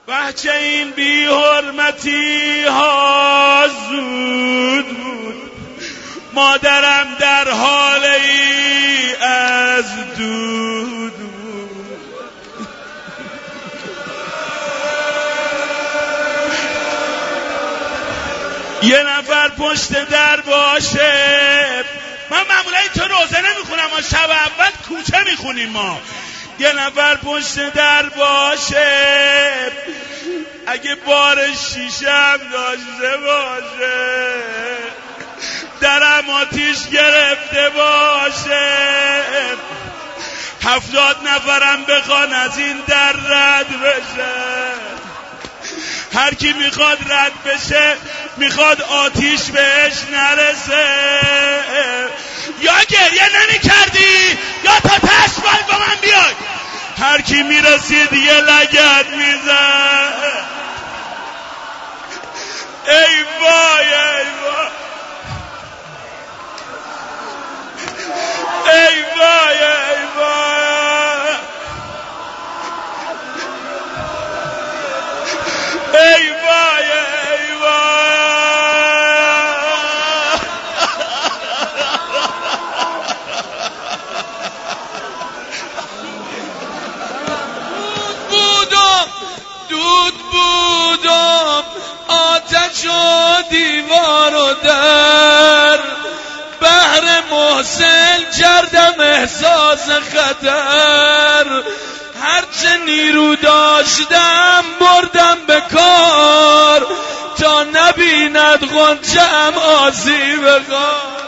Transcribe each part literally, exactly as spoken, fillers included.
وحچه این بی حرمتی ها زود بود، مادرم در حال ای از دود بود. یه نفر پشت در باشه، من معمولا اینطور روزه نمیخونم، ما شب اول کوچه میخونیم ما. یه نفر پشت در باشه، اگه بار شیشم داشته باشه، درم آتیش گرفته باشه، هفتاد نفرم بخوان از این در رد بشه، هر کی میخواد رد بشه میخواد آتیش بهش نرسه. یا گریه نمی کردی یا تا تش باید با من بیای. هر کی میرسید یه لگد میزن. ای وای ای وای ای وای ای وای ای وای ای وای. بودم دود بودم آتش و دیوار و در، بحر محسن کردم احساس خطر، هرچه نیرو داشتم بردم به کار، تا نبیند غنچه‌ام آسیب خار.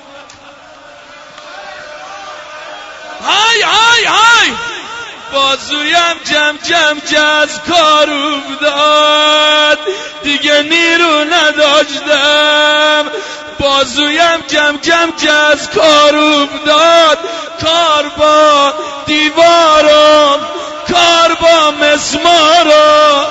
های های های بازویم جم جم جز کار افتاد، دیگه نیرو نداشتم، بازویم جم جم جز کار افتاد، کار با دیوارم کار با مسمارم.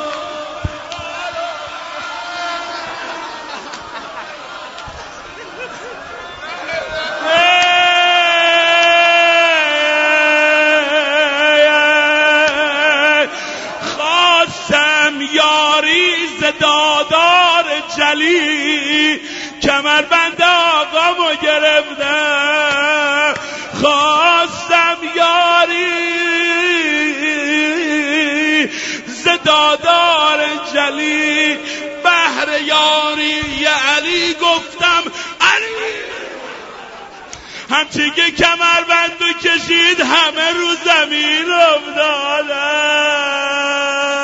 خواستم یاری ز دادار جلی، کمربند آقامو گرفتم. خواستم یاری ز دادار جلی، بهر یاری علی گفتم علی. همچی که کمربندو کشید همه رو زمین افتادن.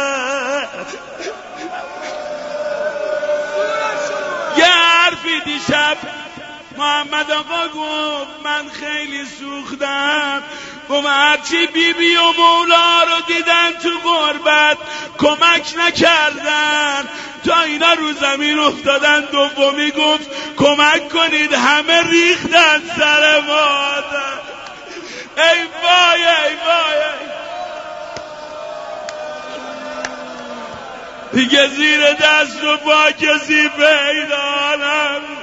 یه حرفی دیشب محمد آقا گفت، من خیلی سوختم، گفت هرچی بی بی و مولا رو دیدن تو غربت کمک نکردن تا اینا رو زمین افتادن. دومی گفت کمک کنید همه ریختن سر مادر. ای وای ای وای دیگه زیر دست و پا کسی پیدا نمیشه.